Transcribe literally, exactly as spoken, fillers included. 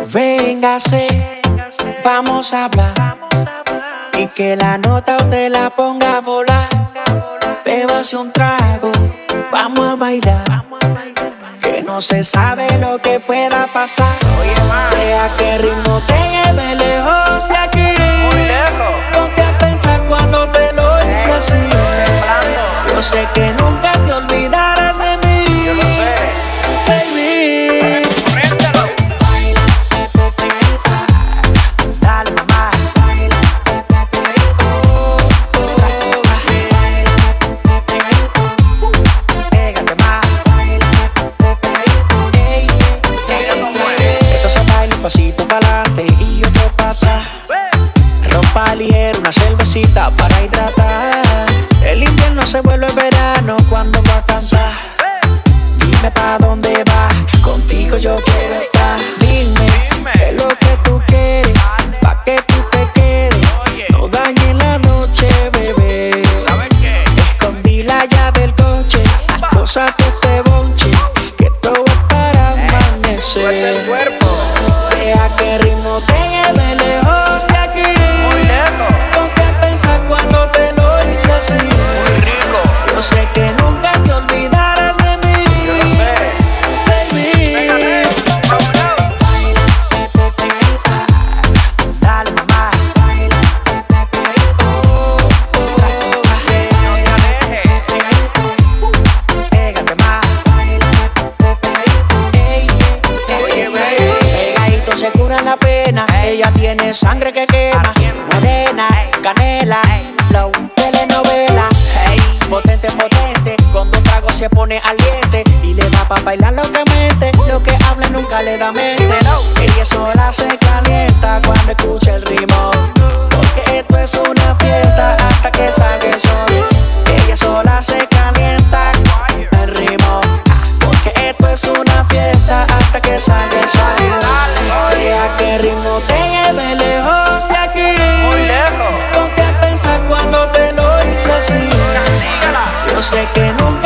Véngase, vamos a hablar y que la nota usted la ponga a volar. Bébase un trago, vamos a bailar, que no se sabe lo que pueda pasar. Deja que el ritmo te lleve lejos de aquí. Ponte a pensar cuando te lo hice así. Yo sé que nunca te olvidarás de mí. Yo lo sé, baby. Dale, mamá. Pégate más. Esto se baila un pasito para adelante y otro para atrás. Ropa ligera, una cervecita para hidratar. El invierno se vuelve verano cuando va a cantar. Dime pa' dónde vas, contigo yo quiero estar. Dime, qué es lo que tú quieres, pa' que tú te quedes. No dañes la noche, bebé. Escondí la llave del coche, posate este bonche, que todo es para amanecer. Deja que el ritmo te lleve lejos de aquí. Ponte a pensar cuando te lo hice así. Yo sé que nunca te olvidarás de mí. Yo lo sé, baby. Dale, mamá. Pégate más. Pegadito se cura la pena. Ella tiene sangre que quema. Morena, canela, flow, telenovela. Potente, potente, con dos tragos se pone aliente y le da pa' bailar locamente. Lo que habla nunca le da mente. Ella sola se calienta cuando escucha el ritmo, porque esto es una fiesta hasta que salga el sol. Ella sola se calienta con el ritmo, porque esto es una fiesta hasta que salga el sol. Deja que el ritmo te lleve lejos de aquí. Ponte a pensar cuando te lo hice así. Yo sé que nunca